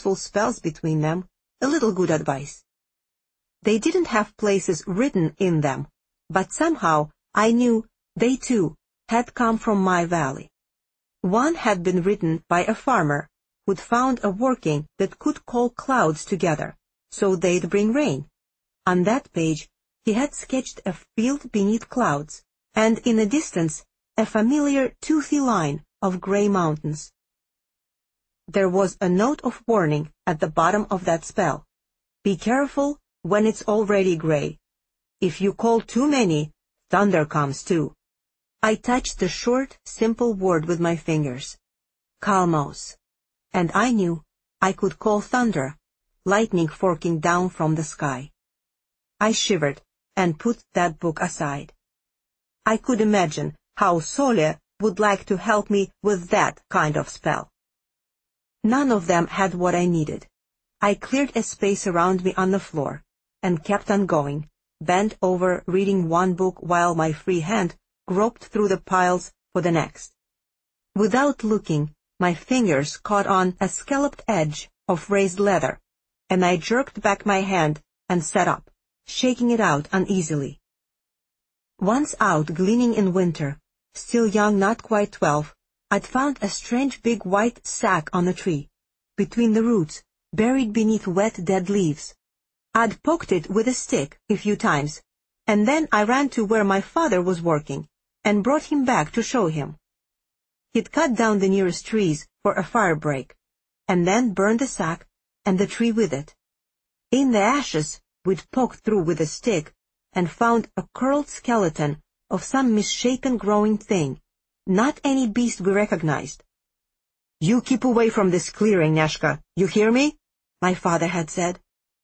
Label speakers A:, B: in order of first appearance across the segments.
A: useful spells between them, a little good advice. They didn't have places written in them, but somehow I knew they too had come from my valley. One had been written by a farmer who'd found a working that could call clouds together, so they'd bring rain. On that page, he had sketched a field beneath clouds, and in the distance, a familiar toothy line of gray mountains. There was a note of warning at the bottom of that spell. Be careful when it's already gray. If you call too many, thunder comes too. I touched the short, simple word with my fingers. Kalmos. And I knew I could call thunder, lightning forking down from the sky. I shivered and put that book aside. I could imagine how Sole would like to help me with that kind of spell. None of them had what I needed. I cleared a space around me on the floor and kept on going, bent over reading one book while my free hand groped through the piles for the next. Without looking, my fingers caught on a scalloped edge of raised leather, and I jerked back my hand and sat up, shaking it out uneasily. Once out gleaning in winter, still young, not quite 12, I'd found a strange big white sack on the tree, between the roots, buried beneath wet dead leaves. I'd poked it with a stick a few times, and then I ran to where my father was working, and brought him back to show him. He'd cut down the nearest trees for a fire break, and then burned the sack and the tree with it. In the ashes, we'd poked through with a stick and found a curled skeleton of some misshapen growing thing, not any beast we recognized. You keep away from this clearing, Neshka, you hear me? My father had said.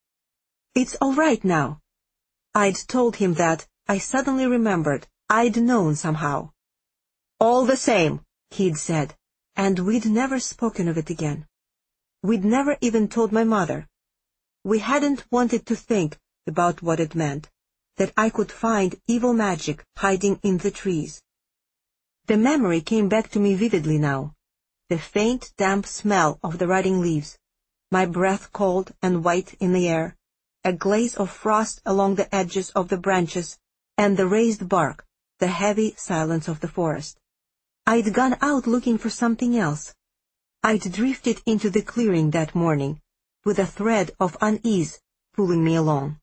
A: It's all right now. I'd told him that. I suddenly remembered I'd known somehow. All the same, he'd said, and we'd never spoken of it again. We'd never even told my mother. We hadn't wanted to think about what it meant, that I could find evil magic hiding in the trees. The memory came back to me vividly now. The faint, damp smell of the rotting leaves, my breath cold and white in the air, a glaze of frost along the edges of the branches, and the raised bark, the heavy silence of the forest. I'd gone out looking for something else. I'd drifted into the clearing that morning, with a thread of unease pulling me along.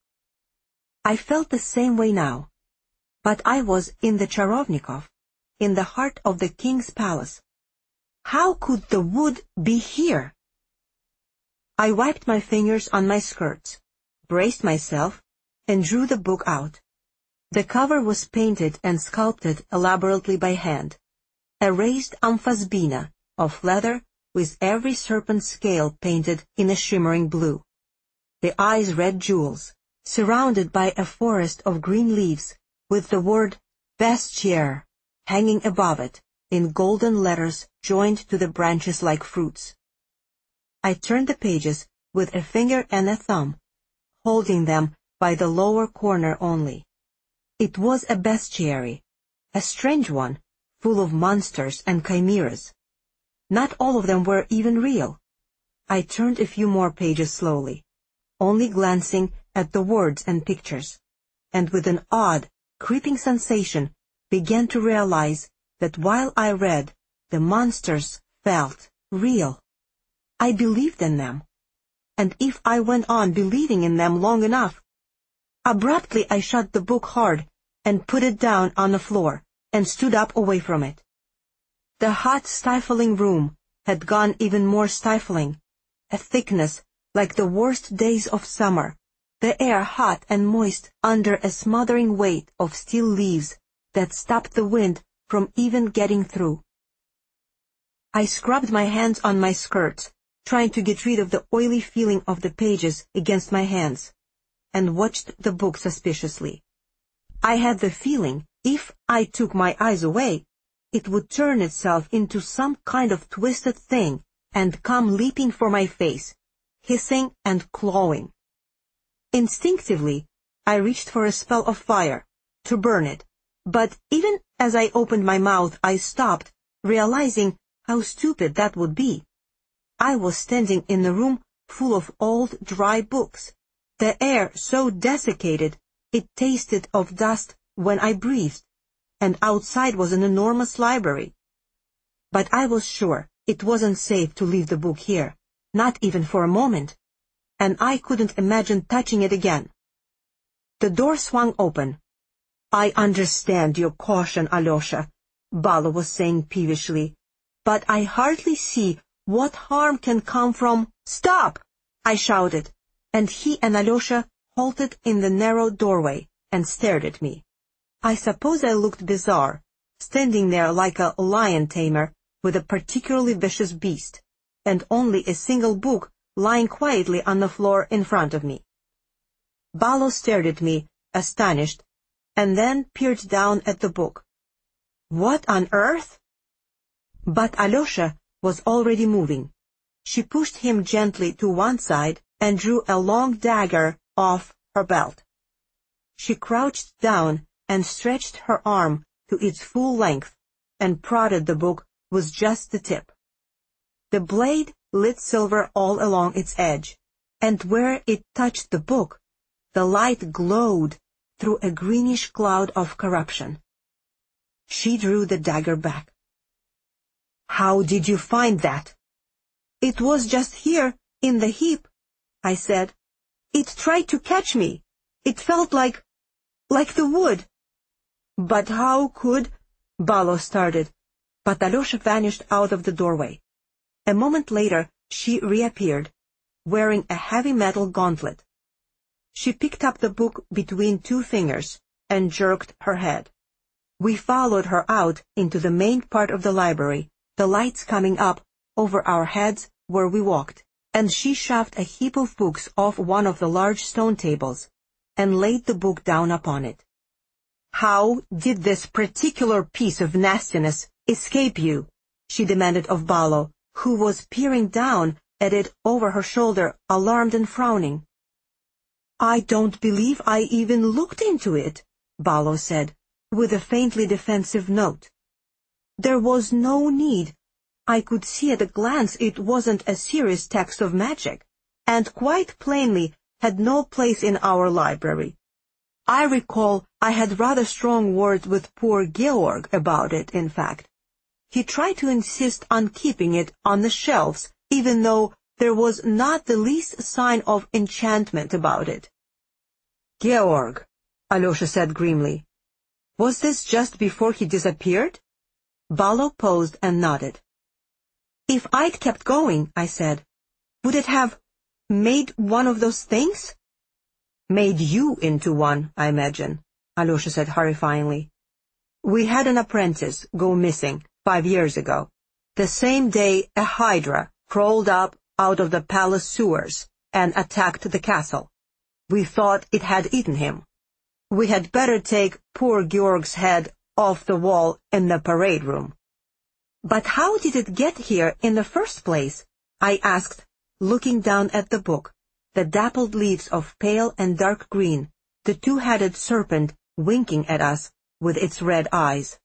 A: I felt the same way now. But I was in the Charovnikov, in the heart of the king's palace. How could the wood be here? I wiped my fingers on my skirts, braced myself, and drew the book out. The cover was painted and sculpted elaborately by hand. A raised amphasbina of leather with every serpent scale painted in a shimmering blue. The eyes red jewels, surrounded by a forest of green leaves, with the word Bestiaire hanging above it in golden letters joined to the branches like fruits. I turned the pages with a finger and a thumb, holding them by the lower corner only. It was a bestiary, a strange one, full of monsters and chimeras. Not all of them were even real. I turned a few more pages slowly, only glancing at the words and pictures, and with an odd, creeping sensation began to realize that while I read, the monsters felt real. I believed in them. And if I went on believing in them long enough, abruptly I shut the book hard and put it down on the floor and stood up away from it. The hot, stifling room had gone even more stifling, a thickness like the worst days of summer, the air hot and moist under a smothering weight of steel leaves that stopped the wind from even getting through. I scrubbed my hands on my skirts, trying to get rid of the oily feeling of the pages against my hands, and watched the book suspiciously. I had the feeling if I took my eyes away, it would turn itself into some kind of twisted thing and come leaping for my face, hissing and clawing. Instinctively, I reached for a spell of fire, to burn it, but even as I opened my mouth I stopped, realizing how stupid that would be. I was standing in the room full of old, dry books. The air so desiccated, it tasted of dust when I breathed, and outside was an enormous library. But I was sure it wasn't safe to leave the book here, not even for a moment, and I couldn't imagine touching it again. The door swung open. "I understand your caution, Alyosha," Balo was saying peevishly, "but I hardly see what harm can come from—" "Stop!" I shouted, and he and Alyosha halted in the narrow doorway and stared at me. I suppose I looked bizarre, standing there like a lion tamer with a particularly vicious beast, and only a single book lying quietly on the floor in front of me. Balo stared at me, astonished, and then peered down at the book. "What on earth?" But Alyosha was already moving. She pushed him gently to one side and drew a long dagger off her belt. She crouched down and stretched her arm to its full length and prodded the book with just the tip. The blade lit silver all along its edge, and where it touched the book, the light glowed through a greenish cloud of corruption. She drew the dagger back. "How did you find that?" "It was just here, in the heap," I said. "It tried to catch me. It felt like the wood." "But how could—" Balo started, but Alyosha vanished out of the doorway. A moment later, she reappeared, wearing a heavy metal gauntlet. She picked up the book between two fingers and jerked her head. We followed her out into the main part of the library, the lights coming up over our heads where we walked, and she shoved a heap of books off one of the large stone tables and laid the book down upon it. "How did this particular piece of nastiness escape you?" she demanded of Balo, who was peering down at it over her shoulder, alarmed and frowning. "I don't believe I even looked into it," Balo said, with a faintly defensive note. "There was no need. I could see at a glance it wasn't a serious text of magic, and quite plainly had no place in our library. I recall I had rather strong words with poor Georg about it, in fact. He tried to insist on keeping it on the shelves, even though there was not the least sign of enchantment about it." "Georg," Alyosha said grimly. "Was this just before he disappeared?" Balo posed and nodded. "If I'd kept going," I said, "would it have made one of those things?" "Made you into one, I imagine," Alyosha said horrifyingly. "We had an apprentice go missing 5 years ago, the same day a hydra crawled up out of the palace sewers and attacked the castle. We thought it had eaten him. We had better take poor Georg's head off the wall in the parade room." "But how did it get here in the first place?" I asked, looking down at the book, the dappled leaves of pale and dark green, the two-headed serpent winking at us with its red eyes.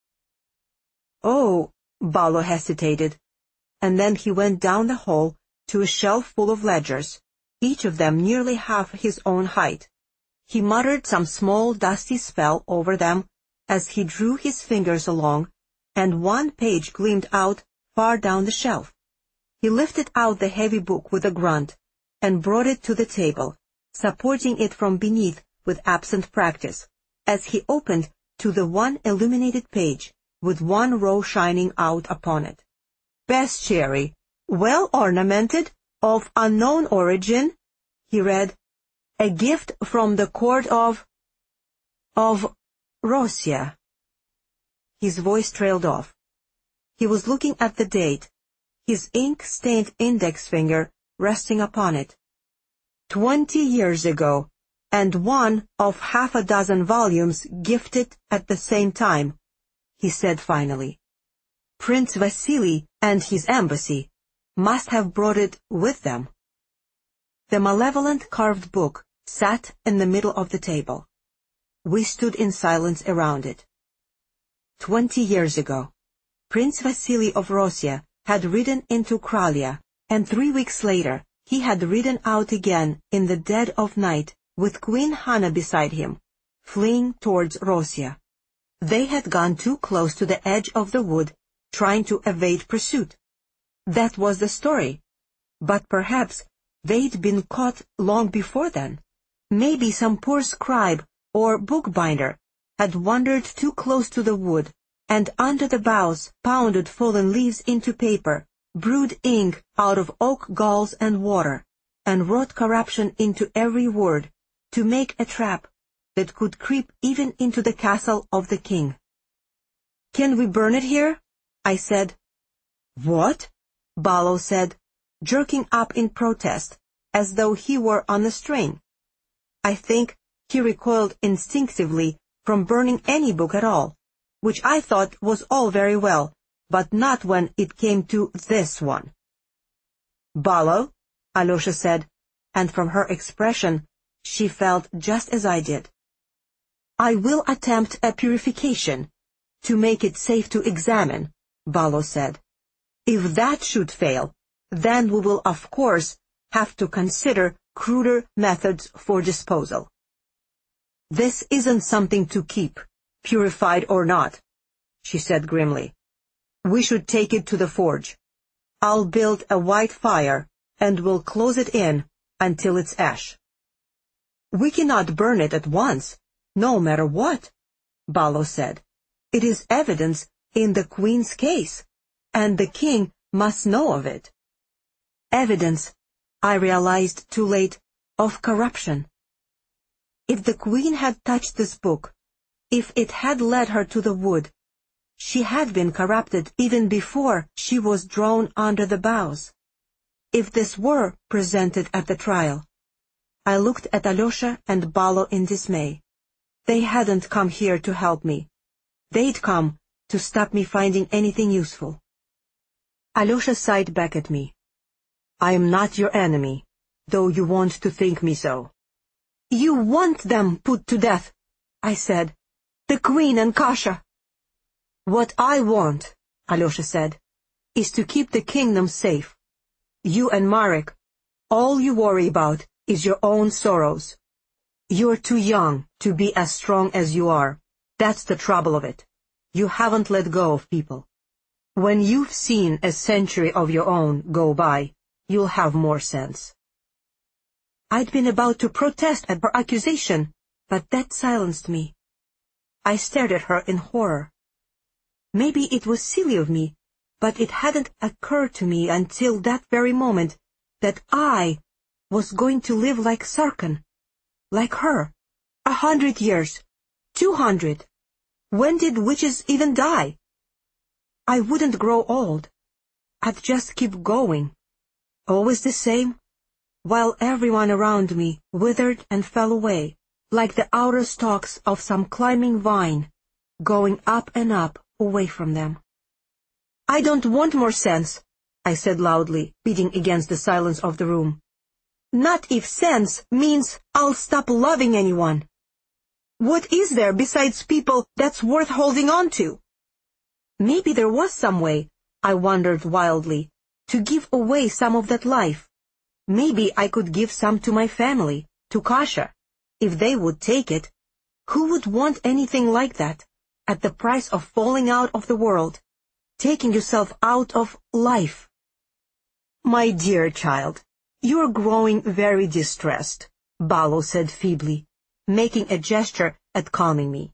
A: "Oh," Balo hesitated, and then he went down the hall to a shelf full of ledgers, each of them nearly half his own height. He muttered some small dusty spell over them as he drew his fingers along, and one page gleamed out far down the shelf. He lifted out the heavy book with a grunt and brought it to the table, supporting it from beneath with absent practice, as he opened to the one illuminated page with one row shining out upon it. "Bestiary, well ornamented, of unknown origin," he read. "A gift from the court of Rosia." His voice trailed off. He was looking at the date, his ink-stained index finger resting upon it. 20 years ago, and one of half a dozen volumes gifted at the same time, he said finally. Prince Vasily and his embassy must have brought it with them. The malevolent carved book sat in the middle of the table. We stood in silence around it. 20 years ago, Prince Vasily of Rosia had ridden into Kralia, and 3 weeks later he had ridden out again in the dead of night with Queen Hannah beside him, fleeing towards Rosia. They had gone too close to the edge of the wood, trying to evade pursuit. That was the story. But perhaps they'd been caught long before then. Maybe some poor scribe or bookbinder had wandered too close to the wood, and under the boughs pounded fallen leaves into paper, brewed ink out of oak galls and water, and wrote corruption into every word, to make a trap that could creep even into the castle of the king. "Can we burn it here?" I said. "What?" Ballo said, jerking up in protest, as though he were on a string. I think he recoiled instinctively from burning any book at all, which I thought was all very well, but not when it came to this one. "Ballo," Alyosha said, and from her expression, she felt just as I did. "I will attempt a purification, to make it safe to examine," Ballo said. "If that should fail, then we will of course have to consider cruder methods for disposal. This isn't something to keep, purified or not," she said grimly. "We should take it to the forge. I'll build a white fire, and we'll close it in until it's ash." "We cannot burn it at once, no matter what," Ballo said. "It is evidence in the Queen's case, and the king must know of it." Evidence, I realized too late, of corruption. If the Queen had touched this book, if it had led her to the wood, she had been corrupted even before she was drawn under the boughs. If this were presented at the trial, I looked at Alyosha and Ballo in dismay. They hadn't come here to help me. They'd come to stop me finding anything useful. Alyosha sighed back at me. "I am not your enemy, though you want to think me so." "You want them put to death," I said. "The Queen and Kasha." "What I want," Alyosha said, "is to keep the kingdom safe. You and Marek, all you worry about is your own sorrows. You're too young to be as strong as you are. That's the trouble of it. You haven't let go of people. When you've seen a century of your own go by, you'll have more sense." I'd been about to protest at her accusation, but that silenced me. I stared at her in horror. Maybe it was silly of me, but it hadn't occurred to me until that very moment that I was going to live like Sarkhan, like her, 100 years, 200. When did witches even die? I wouldn't grow old. I'd just keep going. Always the same, while everyone around me withered and fell away, like the outer stalks of some climbing vine, going up and up away from them. "I don't want more sense," I said loudly, beating against the silence of the room. "Not if sense means I'll stop loving anyone. What is there besides people that's worth holding on to?" Maybe there was some way, I wondered wildly, to give away some of that life. Maybe I could give some to my family, to Kasha, if they would take it. Who would want anything like that, at the price of falling out of the world, taking yourself out of life? "My dear child, you're growing very distressed," Ballo said feebly, making a gesture at calming me.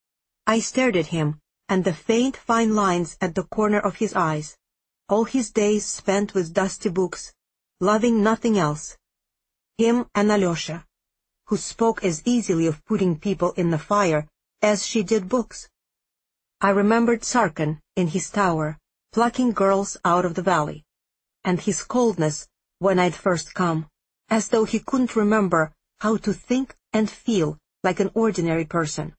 A: I stared at him, and the faint fine lines at the corner of his eyes, all his days spent with dusty books, loving nothing else. Him and Alyosha, who spoke as easily of putting people in the fire as she did books. I remembered Sarkhan in his tower, plucking girls out of the valley, and his coldness when I'd first come, as though he couldn't remember how to think and feel like an ordinary person.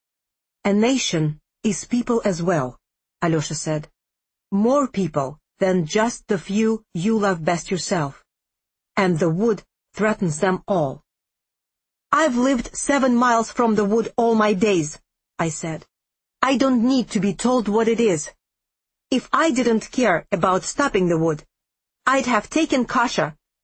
A: "A nation is people as well," Alyosha said. "More people than just the few you love best yourself. And the wood threatens them all." "I've lived 7 miles from the wood all my days," I said. "I don't need to be told what it is. If I didn't care about stopping the wood, I'd have taken Kasha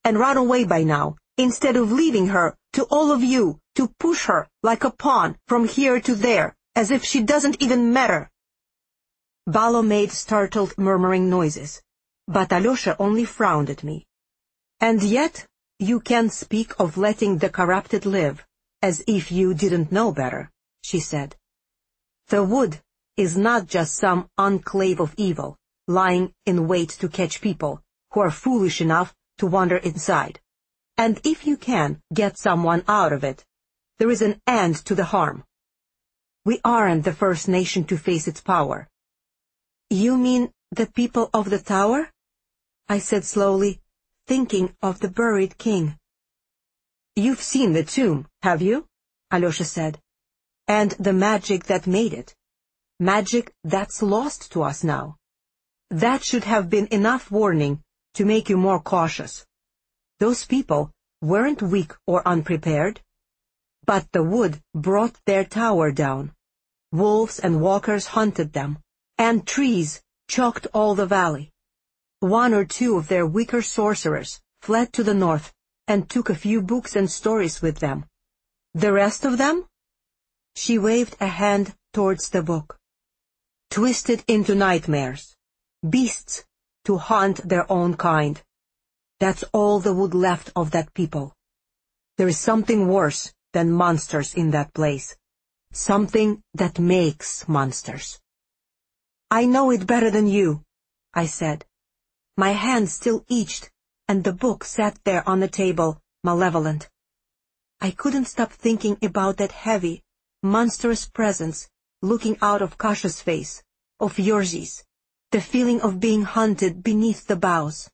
A: and run away by now, instead of leaving her to all of you to push her like a pawn from here to there, as if she doesn't even matter." Balo made startled murmuring noises, but Alyosha only frowned at me. "And yet, you can speak of letting the corrupted live, as if you didn't know better," she said. "The wood is not just some enclave of evil, lying in wait to catch people who are foolish enough to wander inside. And if you can get someone out of it, there is an end to the harm. We aren't the first nation to face its power." "You mean the people of the tower?" I said slowly, thinking of the buried king. "You've seen the tomb, have you?" Alyosha said. "And the magic that made it. Magic that's lost to us now. That should have been enough warning to make you more cautious. Those people weren't weak or unprepared. But the wood brought their tower down. Wolves and walkers hunted them, and trees choked all the valley. One or two of their weaker sorcerers fled to the north and took a few books and stories with them. The rest of them?" She waved a hand towards the book. "Twisted into nightmares, beasts to hunt their own kind. That's all the wood left of that people. There is something worse than monsters in that place. Something that makes monsters." "I know it better than you," I said. My hand still itched, and the book sat there on the table, malevolent. I couldn't stop thinking about that heavy, monstrous presence looking out of Kasha's face, of Yorzi's, the feeling of being hunted beneath the boughs.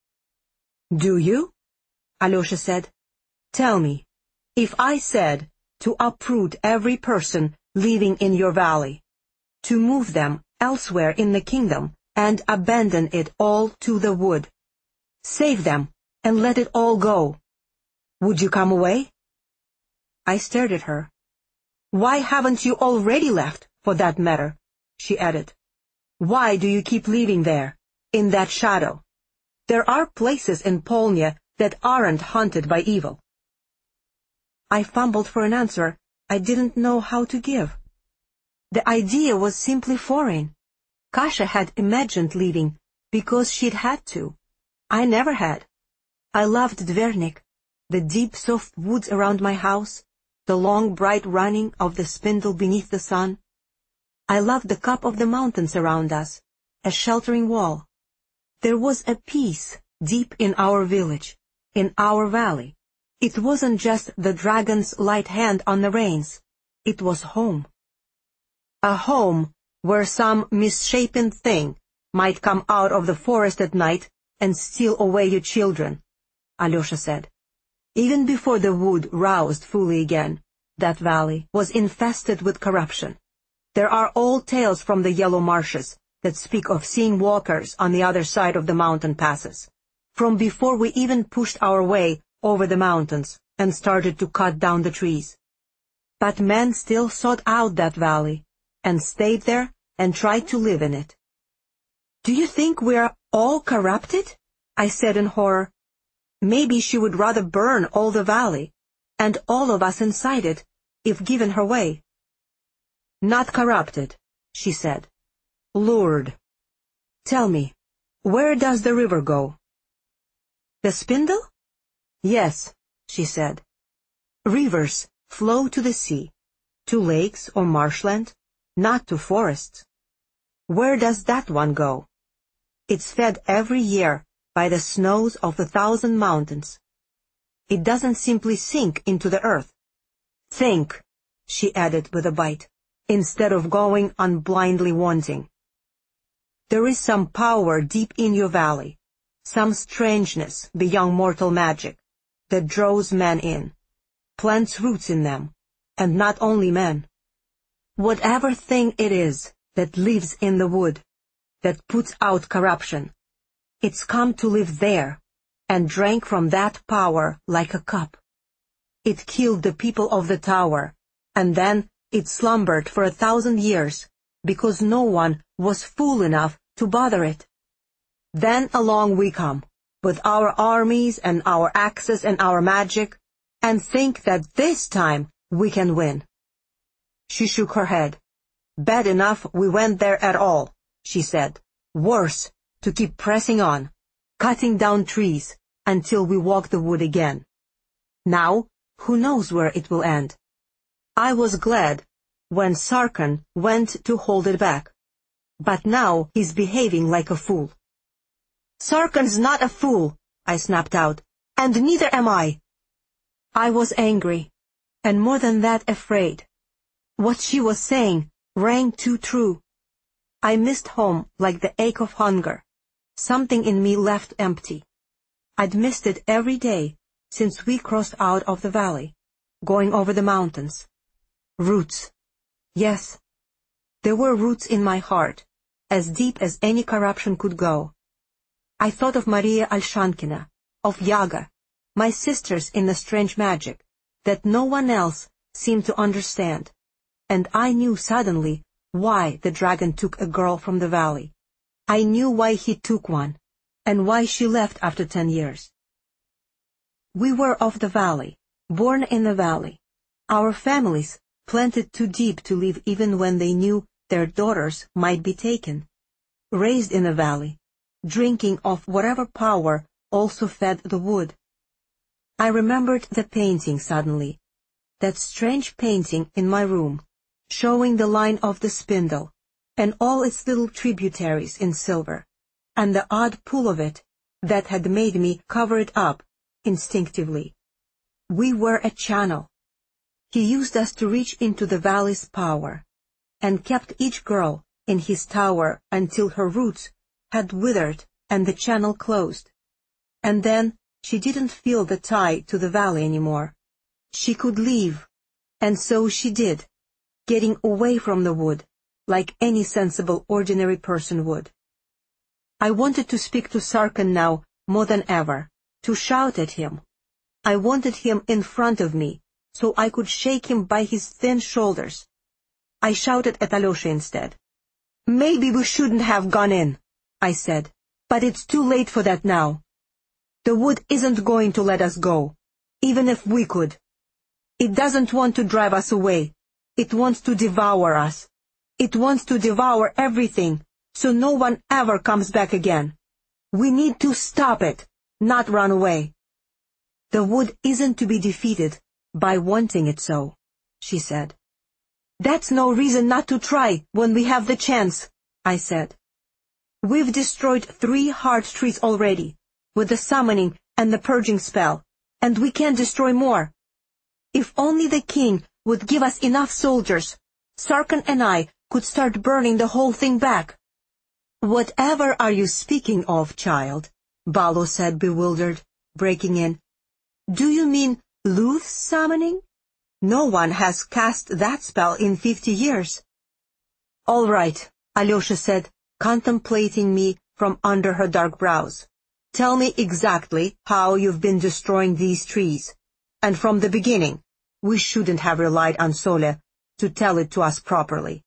A: "Do you?" Alyosha said. "Tell me, if I said to uproot every person living in your valley, to move them elsewhere in the kingdom and abandon it all to the wood, save them and let it all go, would you come away?" I stared at her. "Why haven't you already left, for that matter?" she added. "Why do you keep living there, in that shadow? There are places in Polnya that aren't haunted by evil." I fumbled for an answer I didn't know how to give. The idea was simply foreign. Kasha had imagined leaving because she'd had to. I never had. I loved Dvernik, the deep soft woods around my house, the long bright running of the spindle beneath the sun. I loved the cup of the mountains around us, a sheltering wall. There was a peace deep in our village, in our valley. It wasn't just the dragon's light hand on the reins. It was home. A home where some misshapen thing might come out of the forest at night and steal away your children, Alyosha said. Even before the wood roused fully again, that valley was infested with corruption. There are old tales from the Yellow Marshes that speak of seeing walkers on the other side of the mountain passes, from before we even pushed our way over the mountains and started to cut down the trees. But men still sought out that valley and stayed there and tried to live in it. "Do you think we're all corrupted?" I said in horror. Maybe she would rather burn all the valley, and all of us inside it, if given her way. "Not corrupted," she said. "Lured. Tell me, where does the river go?" "The spindle?" "Yes," she said. "Rivers flow to the sea, to lakes or marshland, not to forests. Where does that one go? It's fed every year by the snows of 1,000 mountains. It doesn't simply sink into the earth. Think," she added with a bite, "instead of going on blindly wanting. There is some power deep in your valley, some strangeness beyond mortal magic, that draws men in, plants roots in them, and not only men. Whatever thing it is that lives in the wood, that puts out corruption, it's come to live there, and drank from that power like a cup. It killed the people of the tower, and then it slumbered for 1,000 years, because no one was fool enough to bother it. Then along we come, with our armies and our axes and our magic, and think that this time we can win." She shook her head. "Bad enough we went there at all," she said. "Worse, to keep pressing on, cutting down trees until we walk the wood again. Now, who knows where it will end?" I was glad when Sarkhan went to hold it back. But now he's behaving like a fool. "Sarkhan's not a fool," I snapped out, "and neither am I." I was angry, and more than that afraid. What she was saying rang too true. I missed home like the ache of hunger. Something in me left empty. I'd missed it every day since we crossed out of the valley, going over the mountains. Roots. Yes, there were roots in my heart, as deep as any corruption could go. I thought of Maria Alshankina, of Yaga, my sisters in the strange magic that no one else seemed to understand, and I knew suddenly why the dragon took a girl from the valley. I knew why he took one, and why she left after 10 years. We were of the valley, born in the valley. Our families planted too deep to live even when they knew their daughters might be taken. Raised in the valley, drinking of whatever power also fed the wood. I remembered the painting suddenly, that strange painting in my room, showing the line of the spindle, and all its little tributaries in silver, and the odd pull of it that had made me cover it up instinctively. We were a channel. He used us to reach into the valley's power, and kept each girl in his tower until her roots had withered and the channel closed. And then she didn't feel the tie to the valley anymore. She could leave, and so she did, getting away from the wood, like any sensible ordinary person would. I wanted to speak to Sarkhan now more than ever, to shout at him. I wanted him in front of me, so I could shake him by his thin shoulders. I shouted at Alyosha instead. "Maybe we shouldn't have gone in," I said, "but it's too late for that now. The wood isn't going to let us go, even if we could. It doesn't want to drive us away. It wants to devour us. It wants to devour everything, so no one ever comes back again. We need to stop it, not run away." "The wood isn't to be defeated by wanting it so," she said. "That's no reason not to try when we have the chance," I said. "We've destroyed 3 hard trees already, with the summoning and the purging spell, and we can destroy more. If only the king would give us enough soldiers, Sarkhan and I could start burning the whole thing back." "Whatever are you speaking of, child?" Ballo said, bewildered, breaking in. "Do you mean Luth's summoning? No one has cast that spell in 50 years. "All right," Alyosha said, contemplating me from under her dark brows. "Tell me exactly how you've been destroying these trees. And from the beginning, we shouldn't have relied on Sole to tell it to us properly."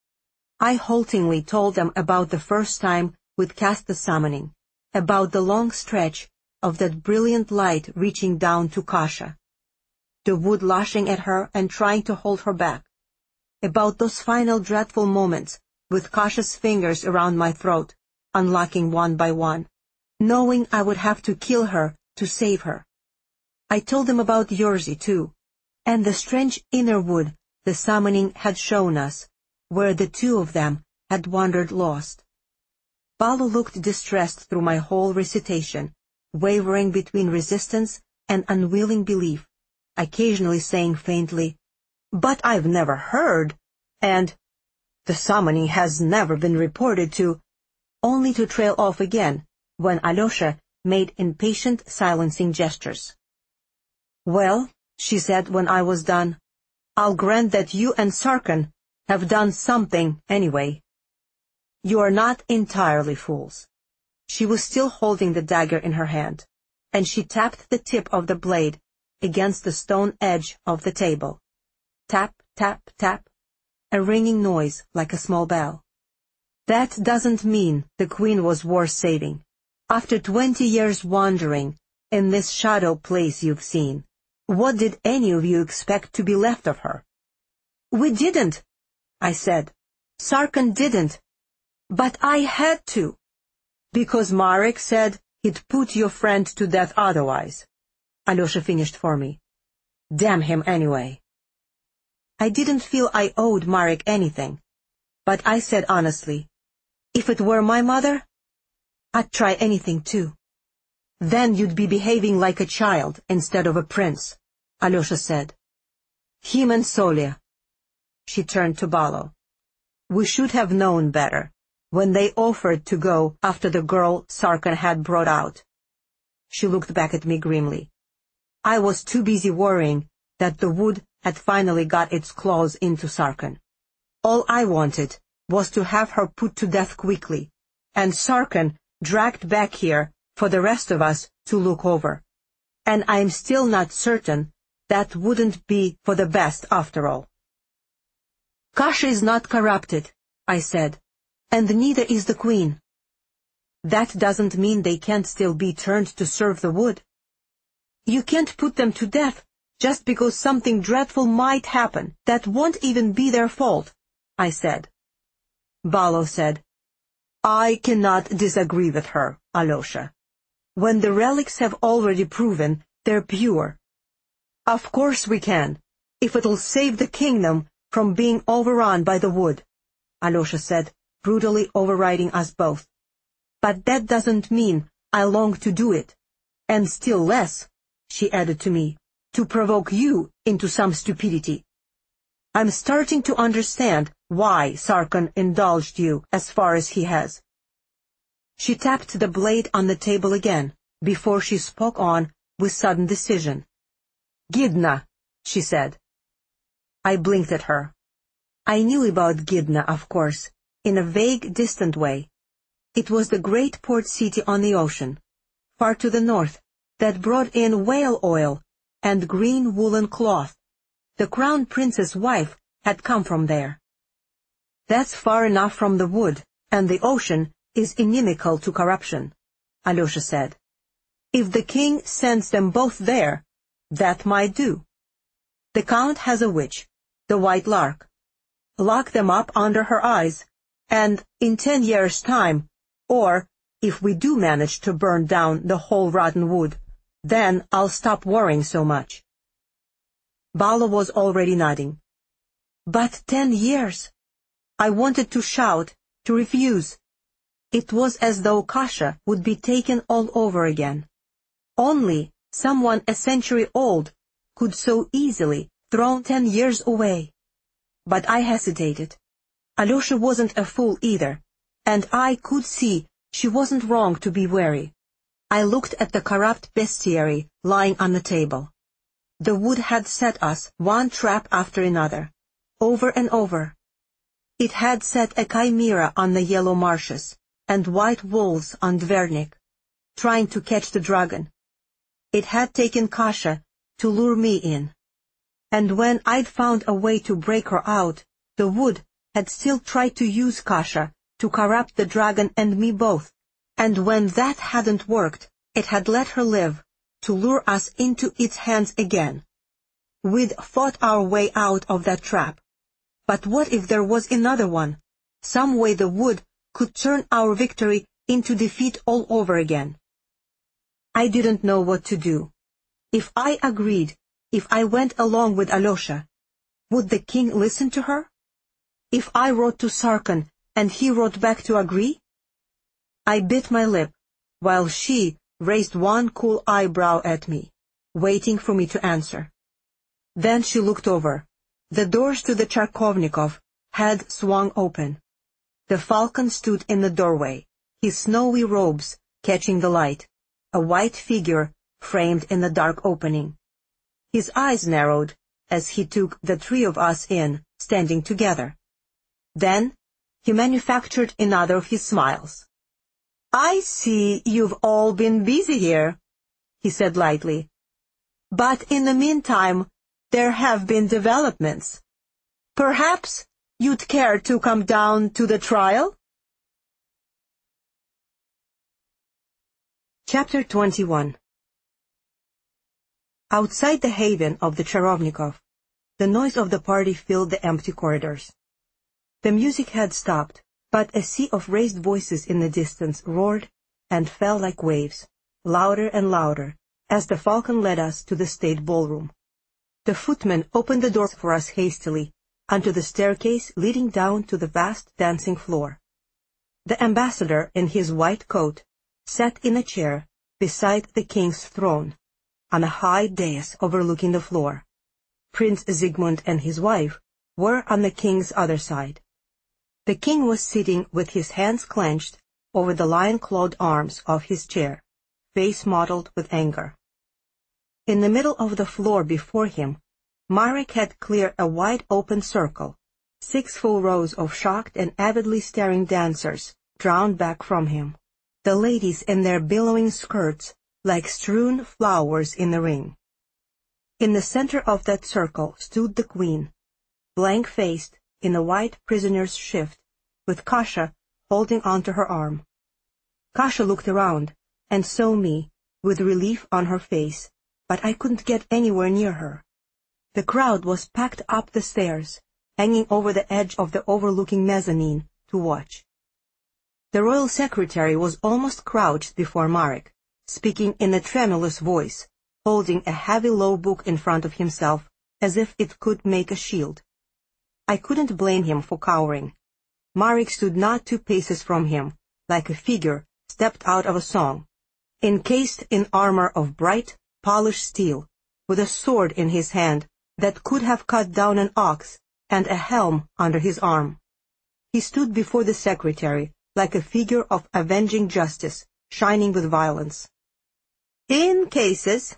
A: I haltingly told them about the first time we'd cast the summoning, about the long stretch of that brilliant light reaching down to Kasha, the wood lashing at her and trying to hold her back, about those final dreadful moments with Kasha's fingers around my throat, unlocking one by one, knowing I would have to kill her to save her. I told them about Yorzi, too, and the strange inner wood the summoning had shown us, where the 2 of them had wandered lost. Ballo looked distressed through my whole recitation, wavering between resistance and unwilling belief, occasionally saying faintly, "But I've never heard," and "The summoning has never been reported to," only to trail off again when Alyosha made impatient silencing gestures. "Well," she said when I was done, "I'll grant that you and Sarkhan have done something anyway. You are not entirely fools." She was still holding the dagger in her hand, and she tapped the tip of the blade against the stone edge of the table. Tap, tap, tap, a ringing noise like a small bell. "That doesn't mean the queen was worth saving. After 20 years wandering in this shadow place you've seen, what did any of you expect to be left of her? We didn't, I said. Sarkhan didn't. But I had to. Because Marek said he'd put your friend to death otherwise. Alyosha finished for me. Damn him anyway. I didn't feel I owed Marek anything, but I said honestly, if it were my mother, I'd try anything too. Then you'd be behaving like a child instead of a prince, Alyosha said. Him and Solia. She turned to Balo. We should have known better when they offered to go after the girl Sarkhan had brought out. She looked back at me grimly. I was too busy worrying that the wood had finally got its claws into Sarkhan. All I wanted was to have her put to death quickly, and Sarkhan dragged back here for the rest of us to look over. And I'm still not certain that wouldn't be for the best after all. Kasha is not corrupted, I said, and neither is the queen. That doesn't mean they can't still be turned to serve the wood. You can't put them to death just because something dreadful might happen that won't even be their fault, I said. Balo said, I cannot disagree with her, Alyosha. When the relics have already proven they're pure. Of course we can, if it'll save the kingdom from being overrun by the wood, Alyosha said, brutally overriding us both. But that doesn't mean I long to do it, and still less, she added to me, to provoke you into some stupidity. I'm starting to understand why Sarkhan indulged you as far as he has. She tapped the blade on the table again, before she spoke on with sudden decision. Gidna, she said. I blinked at her. I knew about Gidna, of course, in a vague, distant way. It was the great port city on the ocean, far to the north, that brought in whale oil and green woolen cloth. The crown prince's wife had come from there. That's far enough from the wood, and the ocean is inimical to corruption, Alyosha said. If the king sends them both there, that might do. The count has a witch, the White Lark. Lock them up under her eyes, and in 10 years' time, or if we do manage to burn down the whole rotten wood, then I'll stop worrying so much. Balo was already nodding. But 10 years! I wanted to shout, to refuse. It was as though Kasha would be taken all over again. Only someone a century old could so easily throw 10 years away. But I hesitated. Alyosha wasn't a fool either, and I could see she wasn't wrong to be wary. I looked at the corrupt bestiary lying on the table. The wood had set us one trap after another, over and over. It had set a chimera on the yellow marshes, and white wolves on Dvernik, trying to catch the dragon. It had taken Kasha to lure me in. And when I'd found a way to break her out, the wood had still tried to use Kasha to corrupt the dragon and me both. And when that hadn't worked, it had let her live, to lure us into its hands again. We'd fought our way out of that trap. But what if there was another one? Some way the wood could turn our victory into defeat all over again. I didn't know what to do. If I agreed, if I went along with Alyosha, would the king listen to her? If I wrote to Sarkhan and he wrote back to agree? I bit my lip, while she raised one cool eyebrow at me, waiting for me to answer. Then she looked over. The doors to the Charkovnikov had swung open. The falcon stood in the doorway, his snowy robes catching the light, a white figure framed in the dark opening. His eyes narrowed as he took the three of us in, standing together. Then he manufactured another of his smiles. I see you've all been busy here, he said lightly. But in the meantime, there have been developments. Perhaps you'd care to come down to the trial? Chapter 21. Outside the haven of the Cherovnikov, the noise of the party filled the empty corridors. The music had stopped, but a sea of raised voices in the distance roared and fell like waves, louder and louder, as the Falcon led us to the state ballroom. The footman opened the door for us hastily, onto the staircase leading down to the vast dancing floor. The ambassador, in his white coat, sat in a chair beside the king's throne, on a high dais overlooking the floor. Prince Zygmunt and his wife were on the king's other side. The king was sitting with his hands clenched over the lion-clawed arms of his chair, face mottled with anger. In the middle of the floor before him, Marek had cleared a wide-open circle, 6 full rows of shocked and avidly staring dancers drawn back from him, the ladies in their billowing skirts like strewn flowers in the ring. In the center of that circle stood the queen, blank-faced in a white prisoner's shift, with Kasia holding onto her arm. Kasia looked around and saw me, with relief on her face, but I couldn't get anywhere near her. The crowd was packed up the stairs, hanging over the edge of the overlooking mezzanine, to watch. The royal secretary was almost crouched before Marek, speaking in a tremulous voice, holding a heavy law book in front of himself, as if it could make a shield. I couldn't blame him for cowering. Marek stood not 2 paces from him, like a figure stepped out of a song, encased in armor of bright, polished steel, with a sword in his hand that could have cut down an ox, and a helm under his arm. He stood before the secretary like a figure of avenging justice, shining with violence. In cases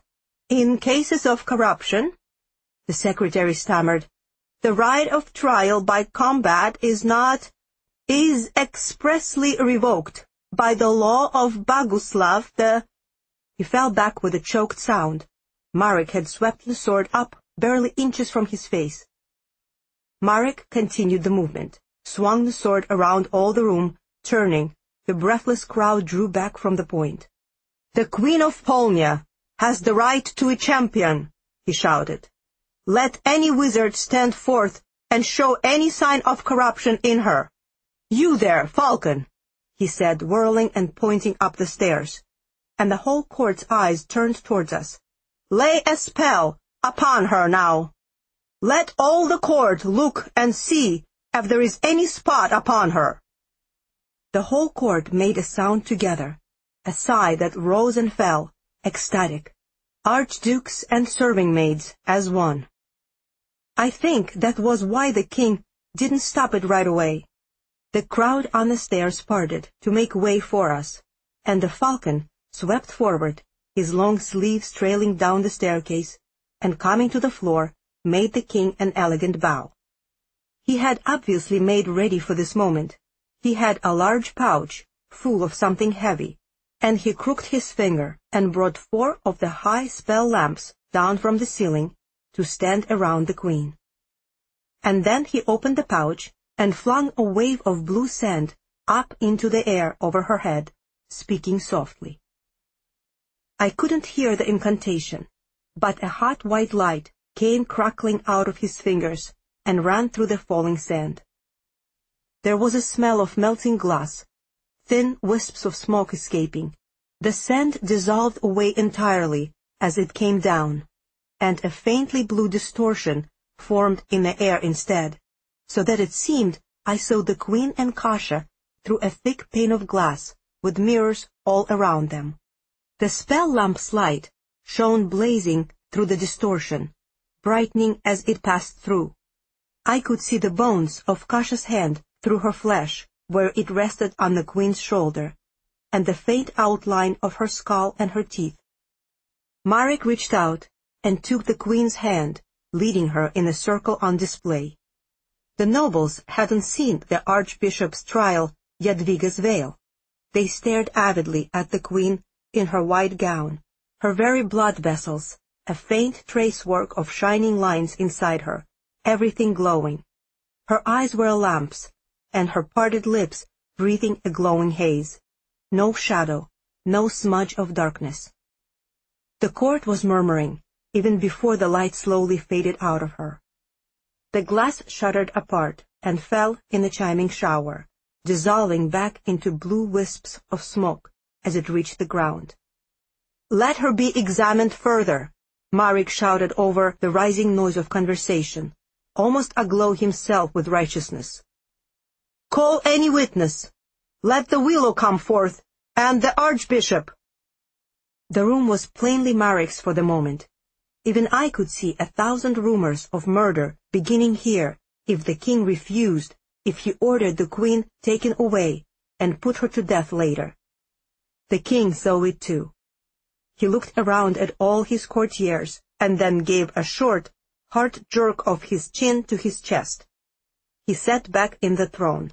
A: of corruption, the secretary stammered, the right of trial by combat is expressly revoked by the law of Boguslav the... He fell back with a choked sound. Marek had swept the sword up barely inches from his face. Marek continued the movement, swung the sword around all the room, turning. The breathless crowd drew back from the point. The Queen of Polnia has the right to a champion, he shouted. Let any wizard stand forth and show any sign of corruption in her. You there, Falcon, he said, whirling and pointing up the stairs, and the whole court's eyes turned towards us. Lay a spell upon her now. Let all the court look and see if there is any spot upon her. The whole court made a sound together, a sigh that rose and fell, ecstatic, archdukes and serving-maids as one. I think that was why the king didn't stop it right away. The crowd on the stairs parted to make way for us, and the Falcon swept forward, his long sleeves trailing down the staircase, and coming to the floor, made the king an elegant bow. He had obviously made ready for this moment. He had a large pouch full of something heavy, and he crooked his finger and brought 4 of the high spell lamps down from the ceiling to stand around the queen. And then he opened the pouch and flung a wave of blue sand up into the air over her head, speaking softly. I couldn't hear the incantation, but a hot white light came crackling out of his fingers and ran through the falling sand. There was a smell of melting glass, thin wisps of smoke escaping. The sand dissolved away entirely as it came down, and a faintly blue distortion formed in the air instead, so that it seemed I saw the queen and Kasia through a thick pane of glass with mirrors all around them. The spell lamp's light shone blazing through the distortion, brightening as it passed through. I could see the bones of Kasia's hand through her flesh, where it rested on the queen's shoulder, and the faint outline of her skull and her teeth. Marek reached out and took the queen's hand, leading her in a circle on display. The nobles hadn't seen the archbishop's trial Jadwiga's veil. They stared avidly at the queen in her white gown, her very blood vessels, a faint tracework of shining lines inside her, everything glowing. Her eyes were lamps, and her parted lips breathing a glowing haze. No shadow, no smudge of darkness. The court was murmuring, even before the light slowly faded out of her. The glass shuddered apart and fell in a chiming shower, dissolving back into blue wisps of smoke as it reached the ground. "Let her be examined further," Marek shouted over the rising noise of conversation, almost aglow himself with righteousness. "Call any witness. Let the willow come forth, and the archbishop." The room was plainly Marek's for the moment. Even I could see 1,000 rumors of murder beginning here if the king refused, if he ordered the queen taken away and put her to death later. The king saw it too. He looked around at all his courtiers and then gave a short, hard jerk of his chin to his chest. He sat back in the throne.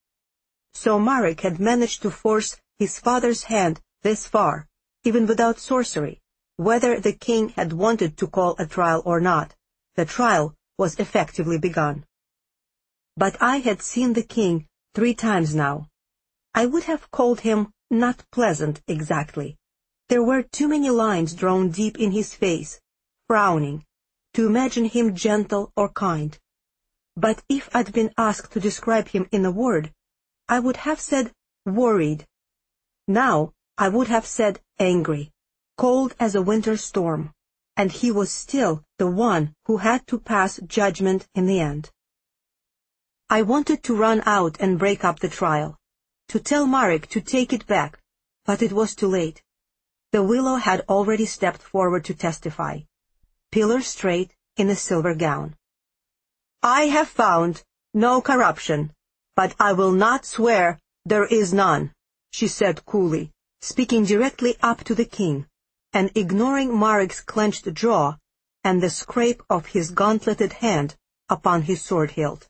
A: So Marek had managed to force his father's hand this far, even without sorcery. Whether the king had wanted to call a trial or not, the trial was effectively begun. But I had seen the king 3 times now. I would have called him not pleasant exactly. There were too many lines drawn deep in his face, frowning, to imagine him gentle or kind. But if I'd been asked to describe him in a word, I would have said worried. Now I would have said angry, cold as a winter storm, and he was still the one who had to pass judgment in the end. I wanted to run out and break up the trial, to tell Marek to take it back, but it was too late. The willow had already stepped forward to testify, pillar straight in a silver gown. "I have found no corruption, but I will not swear there is none," she said coolly, speaking directly up to the king, and ignoring Marek's clenched jaw and the scrape of his gauntleted hand upon his sword hilt.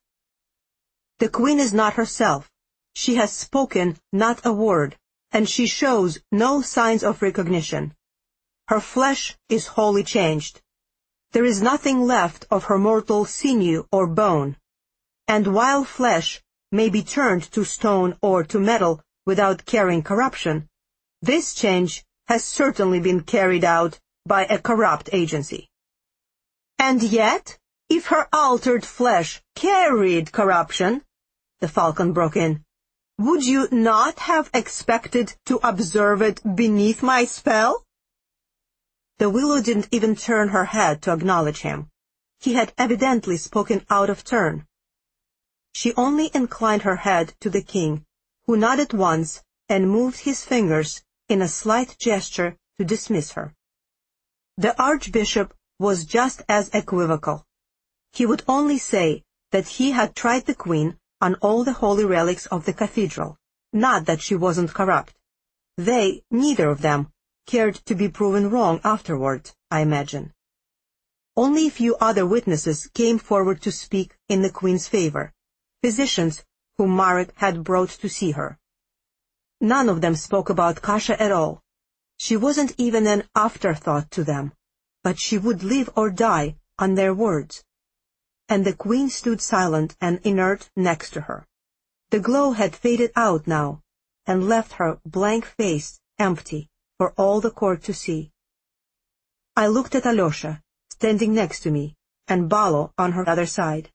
A: "The queen is not herself. She has spoken not a word, and she shows no signs of recognition. Her flesh is wholly changed. There is nothing left of her mortal sinew or bone. And while flesh may be turned to stone or to metal without carrying corruption, this change has certainly been carried out by a corrupt agency." "And yet, if her altered flesh carried corruption," the falcon broke in, "would you not have expected to observe it beneath my spell?" The willow didn't even turn her head to acknowledge him. He had evidently spoken out of turn. She only inclined her head to the king, who nodded once and moved his fingers in a slight gesture to dismiss her. The archbishop was just as equivocal. He would only say that he had tried the queen on all the holy relics of the cathedral, not that she wasn't corrupt. They, neither of them, cared to be proven wrong afterward, I imagine. Only a few other witnesses came forward to speak in the queen's favor, physicians whom Marek had brought to see her. None of them spoke about Kasia at all. She wasn't even an afterthought to them, but she would live or die on their words. And the queen stood silent and inert next to her. The glow had faded out now, and left her blank-faced, empty, for all the court to see. I looked at Alyosha, standing next to me, and Balo on her other side.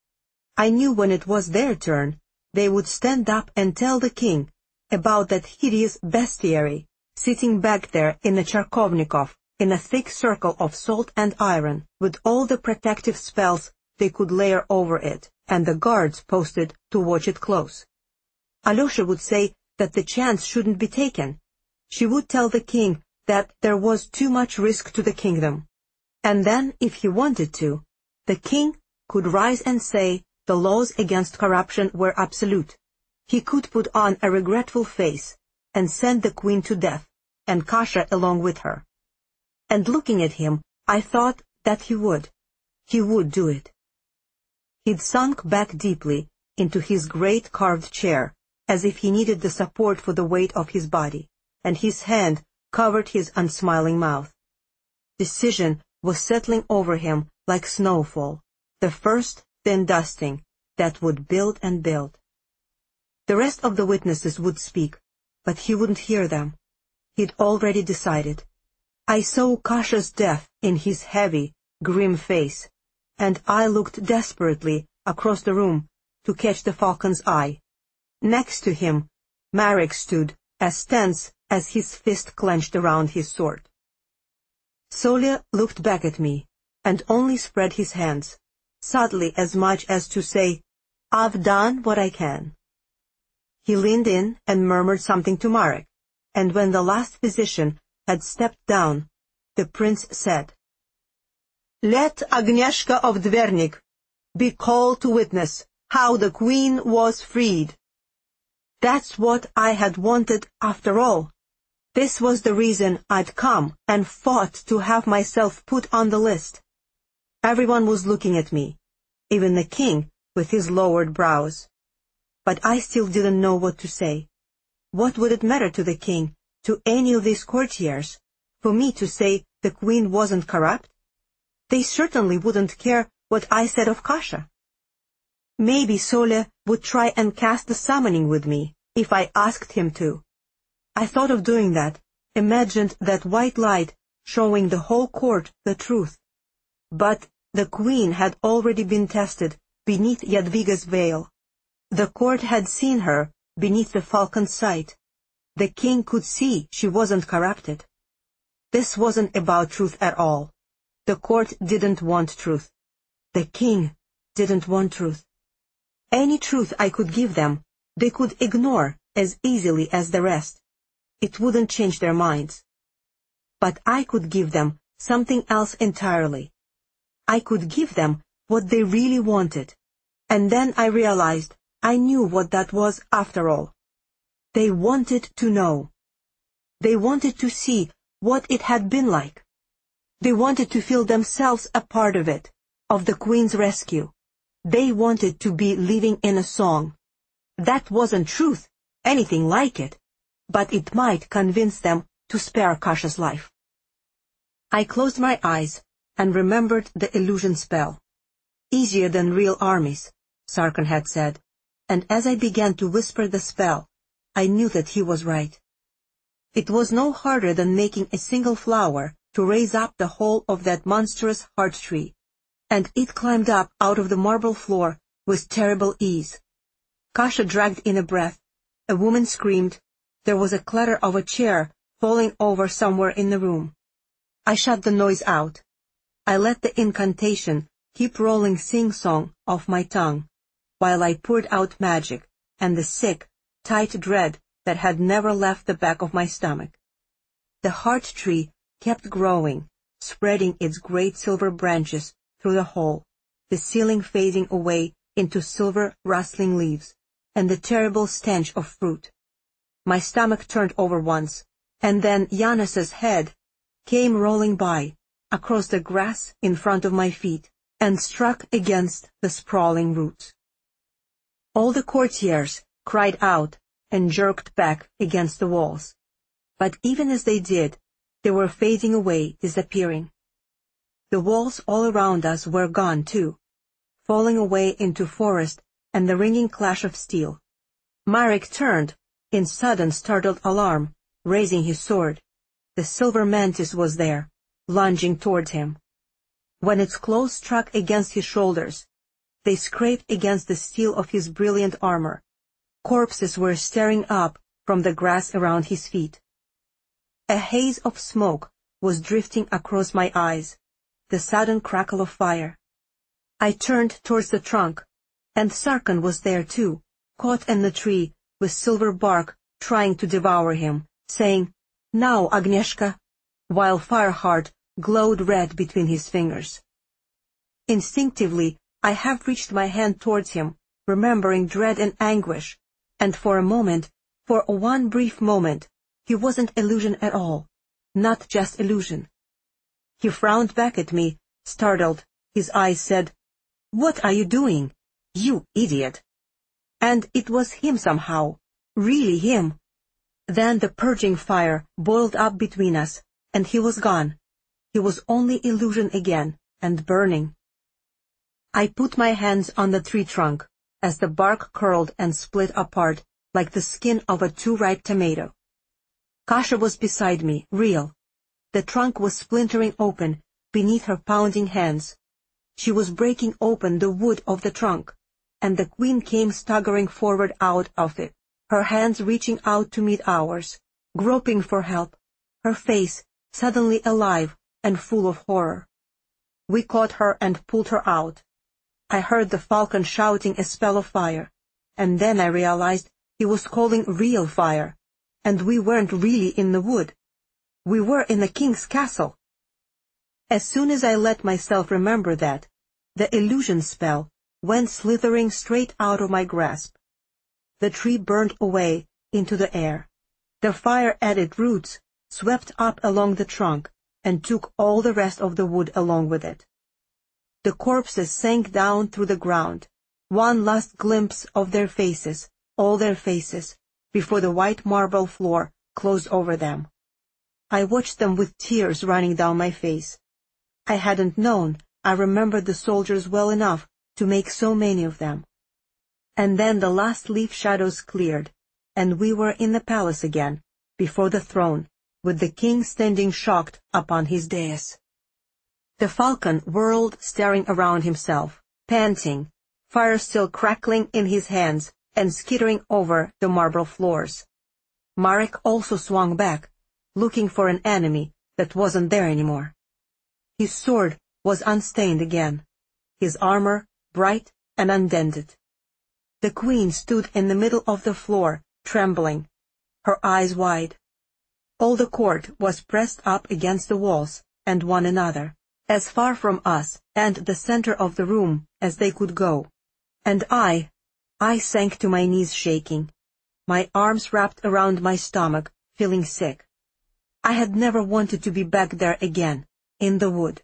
A: I knew when it was their turn, they would stand up and tell the king about that hideous bestiary sitting back there in the Charkovnikov in a thick circle of salt and iron, with all the protective spells they could layer over it, and the guards posted to watch it close. Alyosha would say that the chance shouldn't be taken. She would tell the king that there was too much risk to the kingdom. And then, if he wanted to, the king could rise and say the laws against corruption were absolute. He could put on a regretful face and send the queen to death, and Kasia along with her. And looking at him, I thought that he would. He would do it. He'd sunk back deeply into his great carved chair, as if he needed the support for the weight of his body, and his hand covered his unsmiling mouth. Decision was settling over him like snowfall, the first thin dusting that would build and build. The rest of the witnesses would speak, but he wouldn't hear them. he'd already decided. I saw Kasha's death in his heavy, grim face, and I looked desperately across the room to catch the falcon's eye. Next to him, Marek stood, as tense as his fist clenched around his sword. Solya looked back at me, and only spread his hands, sadly, as much as to say, "I've done what I can." He leaned in and murmured something to Marek, and when the last physician had stepped down, the prince said, "Let Agnieszka of Dvernik be called to witness how the queen was freed." That's what I had wanted after all. This was the reason I'd come and fought to have myself put on the list. Everyone was looking at me, even the king with his lowered brows. But I still didn't know what to say. What would it matter to the king, to any of these courtiers, for me to say the queen wasn't corrupt? They certainly wouldn't care what I said of Kasha. Maybe Solya would try and cast the summoning with me, if I asked him to. I thought of doing that, imagined that white light showing the whole court the truth. But the queen had already been tested beneath Jadwiga's veil. The court had seen her beneath the falcon's sight. The king could see she wasn't corrupted. This wasn't about truth at all. The court didn't want truth. The king didn't want truth. Any truth I could give them, they could ignore as easily as the rest. It wouldn't change their minds. But I could give them something else entirely. I could give them what they really wanted. And then I realized I knew what that was after all. They wanted to know. They wanted to see what it had been like. They wanted to feel themselves a part of it, of the queen's rescue. They wanted to be living in a song. That wasn't truth, anything like it, but it might convince them to spare Kasha's life. I closed my eyes and remembered the illusion spell. Easier than real armies, Sarkhan had said, and as I began to whisper the spell, I knew that he was right. It was no harder than making a single flower to raise up the whole of that monstrous heart tree, and it climbed up out of the marble floor with terrible ease. Kasha dragged in a breath. A woman screamed. There was a clatter of a chair falling over somewhere in the room. I shut the noise out. I let the incantation keep rolling sing-song off my tongue, while I poured out magic and the sick, tight dread that had never left the back of my stomach. The heart tree kept growing, spreading its great silver branches through the hole, the ceiling fading away into silver rustling leaves, and the terrible stench of fruit. My stomach turned over once, and then Janus's head came rolling by, across the grass in front of my feet, and struck against the sprawling roots. All the courtiers cried out and jerked back against the walls. But even as they did, they were fading away, disappearing. The walls all around us were gone too, falling away into forest and the ringing clash of steel. Marek turned, in sudden startled alarm, raising his sword. The silver mantis was there, lunging towards him. When its claws struck against his shoulders, they scraped against the steel of his brilliant armor. Corpses were staring up from the grass around his feet. A haze of smoke was drifting across my eyes, the sudden crackle of fire. I turned towards the trunk, and Sarkhan was there too, caught in the tree, with silver bark trying to devour him, saying, "Now, Agnieszka," while Fireheart glowed red between his fingers. Instinctively, I half reached my hand towards him, remembering dread and anguish, and for a moment, for one brief moment, he wasn't illusion at all, not just illusion. He frowned back at me, startled. His eyes said, "What are you doing? You idiot!" And it was him somehow, really him. Then the purging fire boiled up between us, and he was gone. He was only illusion again, and burning. I put my hands on the tree trunk, as the bark curled and split apart like the skin of a too ripe tomato. Kasha was beside me, real. The trunk was splintering open beneath her pounding hands. She was breaking open the wood of the trunk, and the queen came staggering forward out of it, her hands reaching out to meet ours, groping for help, her face suddenly alive and full of horror. We caught her and pulled her out. I heard the falcon shouting a spell of fire, and then I realized he was calling real fire, and we weren't really in the wood. We were in the king's castle. As soon as I let myself remember that, the illusion spell went slithering straight out of my grasp. The tree burned away into the air. The fire-added roots swept up along the trunk and took all the rest of the wood along with it. The corpses sank down through the ground, one last glimpse of their faces, all their faces, before the white marble floor closed over them. I watched them with tears running down my face. I hadn't known I remembered the soldiers well enough to make so many of them. And then the last leaf shadows cleared, and we were in the palace again, before the throne, with the king standing shocked upon his dais. The falcon whirled, staring around himself, panting, fire still crackling in his hands and skittering over the marble floors. Marek also swung back, looking for an enemy that wasn't there anymore. His sword was unstained again, his armor bright and undented. The queen stood in the middle of the floor, trembling, her eyes wide. All the court was pressed up against the walls and one another, as far from us and the center of the room as they could go. And I sank to my knees shaking, my arms wrapped around my stomach, feeling sick. I had never wanted to be back there again, in the wood.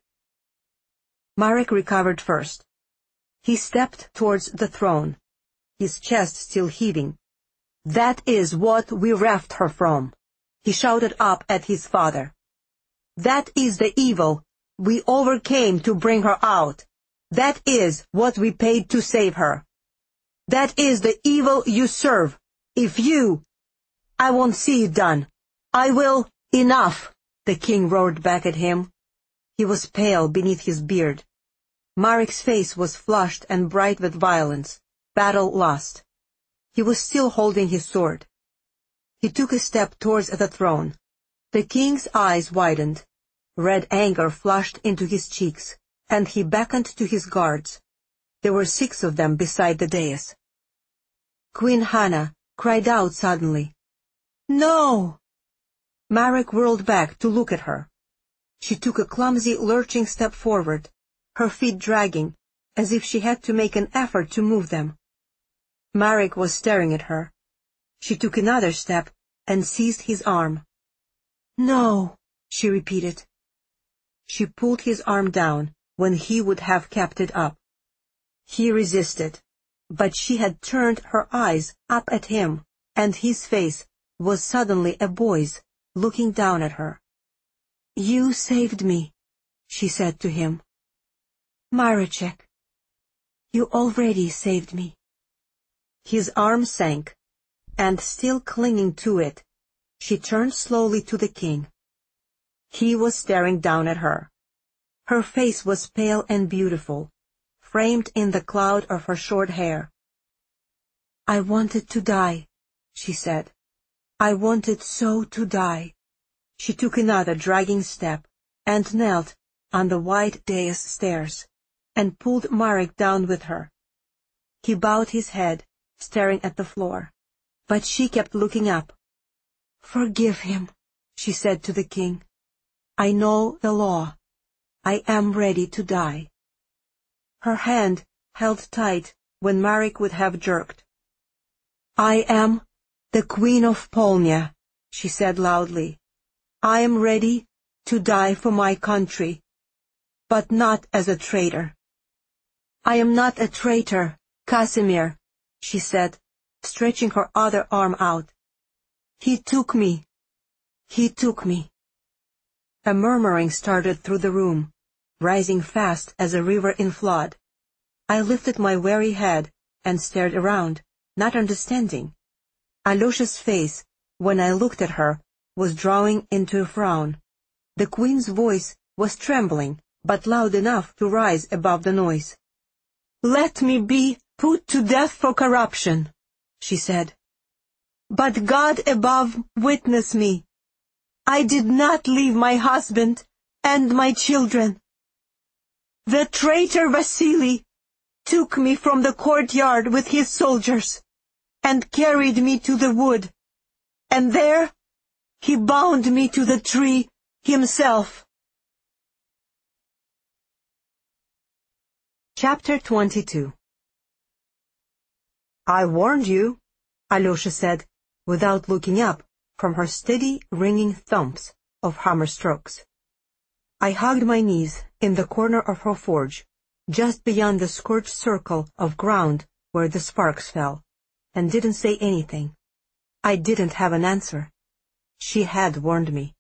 A: Marek recovered first. He stepped towards the throne, his chest still heaving. "That is what we reft her from," he shouted up at his father. "That is the evil we overcame to bring her out. That is what we paid to save her. That is the evil you serve. If you... I won't see it done. I will... Enough!" the king roared back at him. He was pale beneath his beard. Marek's face was flushed and bright with violence, battle lost. He was still holding his sword. He took a step towards the throne. The king's eyes widened. Red anger flushed into his cheeks, and he beckoned to his guards. There were 6 of them beside the dais. Queen Hannah cried out suddenly, "No!" Marek whirled back to look at her. She took a clumsy, lurching step forward, her feet dragging, as if she had to make an effort to move them. Marek was staring at her. She took another step and seized his arm. "No," she repeated. She pulled his arm down when he would have kept it up. He resisted, but she had turned her eyes up at him, and his face was suddenly a boy's, looking down at her. "You saved me," she said to him. "Mareczek, you already saved me." His arm sank, and still clinging to it, she turned slowly to the king. He was staring down at her. Her face was pale and beautiful, framed in the cloud of her short hair. "I wanted to die," she said. "I wanted so to die." She took another dragging step, and knelt on the white dais stairs, and pulled Marek down with her. He bowed his head, staring at the floor, but she kept looking up. "Forgive him," she said to the king. "I know the law. I am ready to die." Her hand held tight when Marek would have jerked. "I am the Queen of Polnia," she said loudly. "I am ready to die for my country, but not as a traitor." "I am not a traitor, Casimir," she said, stretching her other arm out. "He took me. He took me." A murmuring started through the room, rising fast as a river in flood. I lifted my weary head and stared around, not understanding. Alyosha's face, when I looked at her, was drawing into a frown. The queen's voice was trembling, but loud enough to rise above the noise. "Let me be put to death for corruption," she said. "But God above witness me. I did not leave my husband and my children. The traitor Vasily took me from the courtyard with his soldiers and carried me to the wood, and there he bound me to the tree himself." Chapter 22. "I warned you," Alyosha said, without looking up from her steady, ringing thumps of hammer strokes. I hugged my knees in the corner of her forge, just beyond the scorched circle of ground where the sparks fell, and didn't say anything. I didn't have an answer. She had warned me.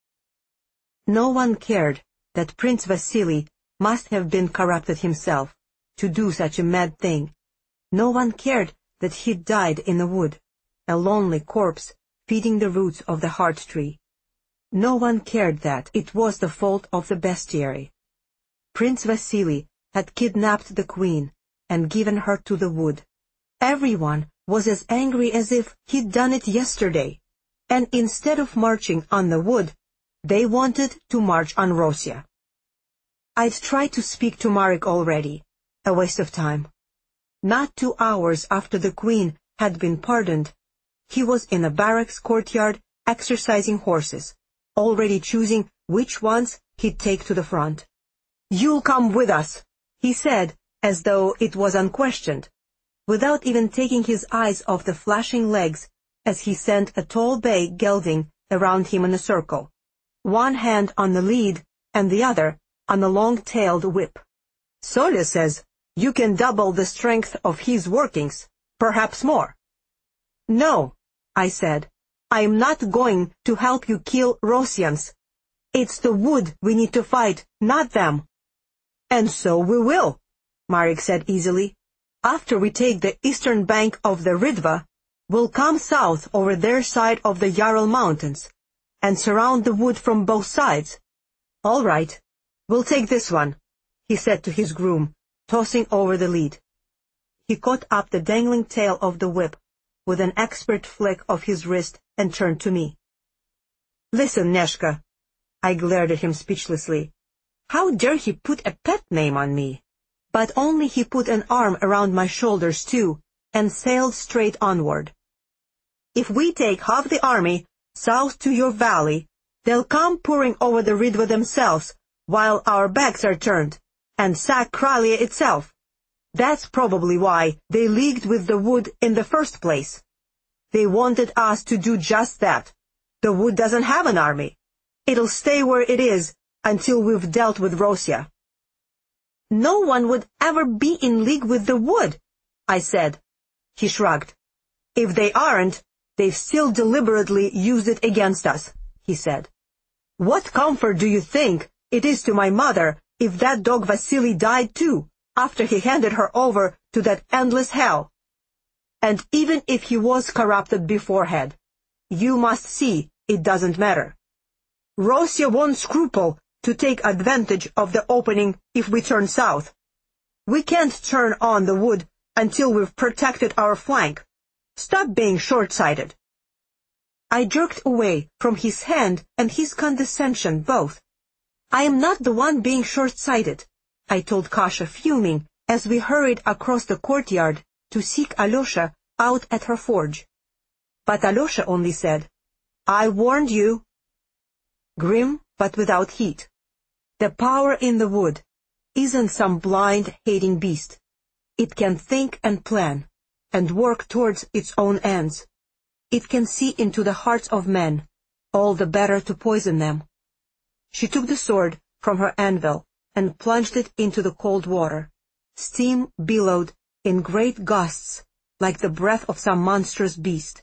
A: No one cared that Prince Vasily must have been corrupted himself to do such a mad thing. No one cared that he died in the wood, a lonely corpse feeding the roots of the heart tree. No one cared that it was the fault of the bestiary. Prince Vasily had kidnapped the queen and given her to the wood. Everyone was as angry as if he'd done it yesterday, and instead of marching on the wood, they wanted to march on Rosia. I'd tried to speak to Marek already, a waste of time. Not 2 hours after the queen had been pardoned, he was in a barracks courtyard exercising horses, already choosing which ones he'd take to the front. "You'll come with us," he said, as though it was unquestioned, without even taking his eyes off the flashing legs as he sent a tall bay gelding around him in a circle, one hand on the lead and the other on the long-tailed whip. "Solya says you can double the strength of his workings, perhaps more." "No," I said, "I'm not going to help you kill Rosians. It's the wood we need to fight, not them." "And so we will," Marek said easily. "After we take the eastern bank of the Ridva, we'll come south over their side of the Yaral Mountains and surround the wood from both sides." "All right, we'll take this one," he said to his groom, tossing over the lead. He caught up the dangling tail of the whip with an expert flick of his wrist and turned to me. "Listen, Neshka," I glared at him speechlessly. How dare he put a pet name on me? But only he put an arm around my shoulders too, and sailed straight onward. "If we take half the army south to your valley, they'll come pouring over the Ridva themselves, while our backs are turned, and sack Kralia itself. That's probably why they leagued with the wood in the first place. They wanted us to do just that. The wood doesn't have an army. It'll stay where it is until we've dealt with Rosia." "No one would ever be in league with the wood," I said. He shrugged. "If they aren't, they've still deliberately used it against us," he said. "What comfort do you think it is to my mother if that dog Vasily died too, after he handed her over to that endless hell? And even if he was corrupted beforehand, you must see it doesn't matter. Rosia won't scruple to take advantage of the opening if we turn south. We can't turn on the wood until we've protected our flank. Stop being short-sighted." I jerked away from his hand and his condescension both. "I am not the one being short-sighted," I told Kasha, fuming, as we hurried across the courtyard to seek Alyosha out at her forge. But Alyosha only said, "I warned you." Grim, but without heat. The power in the wood isn't some blind, hating beast. It can think and plan, and work towards its own ends. It can see into the hearts of men, all the better to poison them. She took the sword from her anvil and plunged it into the cold water. Steam billowed in great gusts, like the breath of some monstrous beast.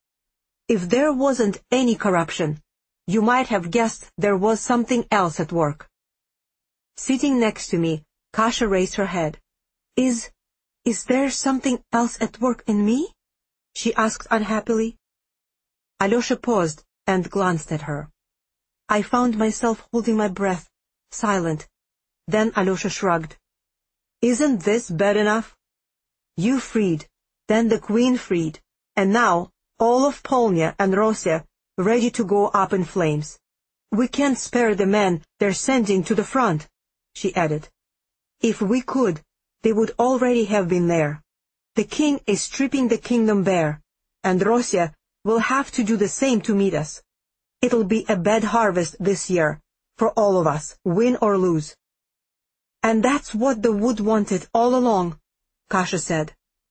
A: If there wasn't any corruption, you might have guessed there was something else at work. Sitting next to me, Kasha raised her head. Is there something else at work in me?" she asked unhappily. Alyosha paused and glanced at her. I found myself holding my breath, silent. Then Alyosha shrugged. Isn't this bad enough? You freed, then the queen freed, and now all of Polnya and Rosia ready to go up in flames. We can't spare the men they're sending to the front, she added. If we could, they would already have been there. The king is stripping the kingdom bare, and Rosia will have to do the same to meet us. It'll be a bad harvest this year, for all of us, win or lose. And that's what the wood wanted all along, Kasha said.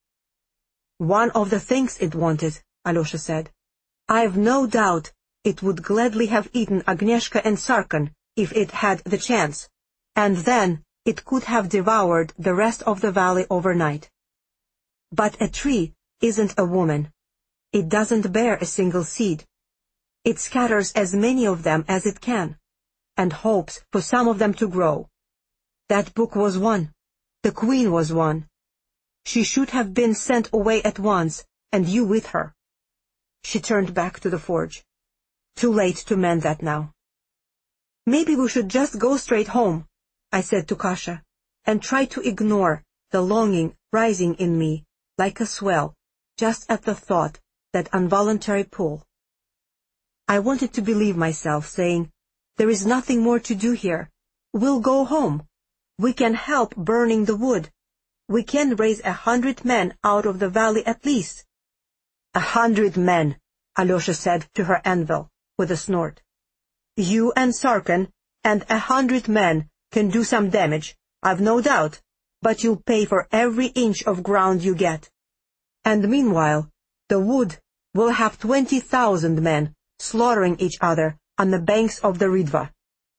A: One of the things it wanted, Alyosha said. I've no doubt it would gladly have eaten Agnieszka and Sarkan if it had the chance, and then it could have devoured the rest of the valley overnight. But a tree isn't a woman. It doesn't bear a single seed. It scatters as many of them as it can, and hopes for some of them to grow. That book was one. The queen was one. She should have been sent away at once, and you with her. She turned back to the forge. Too late to mend that now. Maybe we should just go straight home, I said to Kasha, and try to ignore the longing rising in me like a swell, just at the thought, that involuntary pull. I wanted to believe myself, saying, there is nothing more to do here. We'll go home. We can help burning the wood. We can raise 100 men out of the valley at least. 100 men, Alyosha said to her anvil, with a snort. You and Sarkan and 100 men can do some damage, I've no doubt, but you'll pay for every inch of ground you get. And meanwhile, the wood will have 20,000 men slaughtering each other on the banks of the Ridva.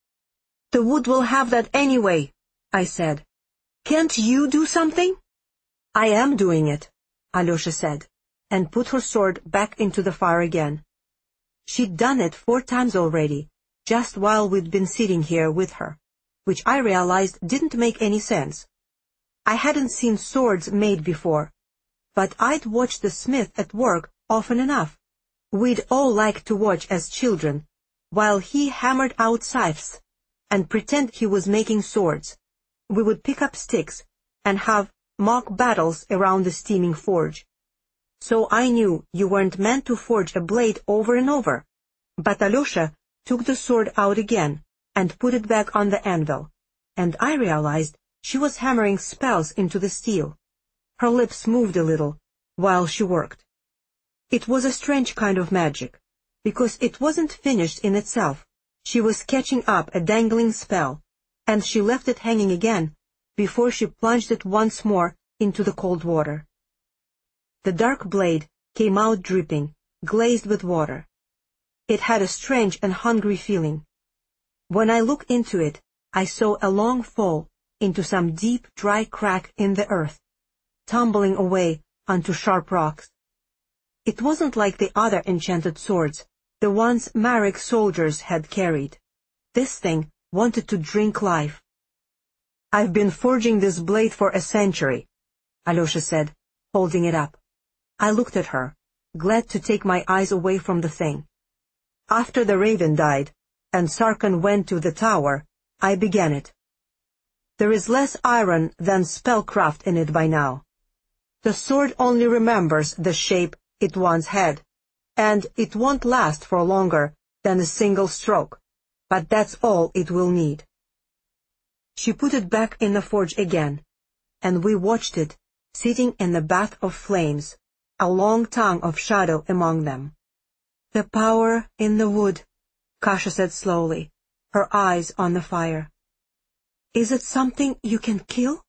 A: The wood will have that anyway, I said. Can't you do something? I am doing it, Alyosha said, and put her sword back into the fire again. She'd done it 4 times already, just while we'd been sitting here with her, which I realized didn't make any sense. I hadn't seen swords made before, but I'd watched the smith at work often enough. We'd all liked to watch as children, while he hammered out scythes, and pretend he was making swords. We would pick up sticks and have mock battles around the steaming forge. So I knew you weren't meant to forge a blade over and over. But Alyosha took the sword out again and put it back on the anvil, and I realized she was hammering spells into the steel. Her lips moved a little while she worked. It was a strange kind of magic, because it wasn't finished in itself. She was catching up a dangling spell, and she left it hanging again before she plunged it once more into the cold water. The dark blade came out dripping, glazed with water. It had a strange and hungry feeling. When I looked into it, I saw a long fall into some deep, dry crack in the earth, tumbling away onto sharp rocks. It wasn't like the other enchanted swords, the ones Marek soldiers had carried. This thing wanted to drink life. I've been forging this blade for a century, Alyosha said, holding it up. I looked at her, glad to take my eyes away from the thing. After the raven died, and Sarkan went to the tower, I began it. There is less iron than spellcraft in it by now. The sword only remembers the shape it once had, and it won't last for longer than a single stroke, but that's all it will need. She put it back in the forge again, and we watched it, sitting in the bath of flames, a long tongue of shadow among them. The power in the wood, Kasha said slowly, her eyes on the fire. Is it something you can kill?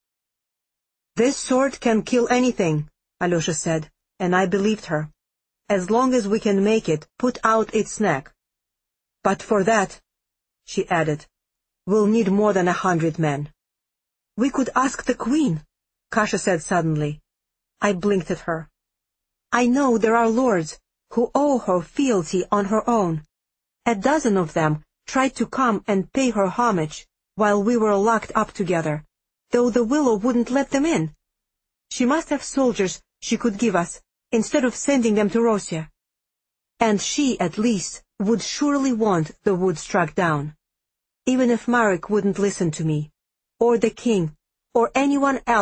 A: This sword can kill anything, Alyosha said, and I believed her, as long as we can make it put out its neck. But for that, she added, we'll need more than 100 men. We could ask the queen, Kasha said suddenly. I blinked at her. I know there are lords who owe her fealty on her own. A dozen of them tried to come and pay her homage while we were locked up together, though the willow wouldn't let them in. She must have soldiers she could give us, instead of sending them to Rosia. And she, at least, would surely want the wood struck down. Even if Marek wouldn't listen to me, or the king, or anyone else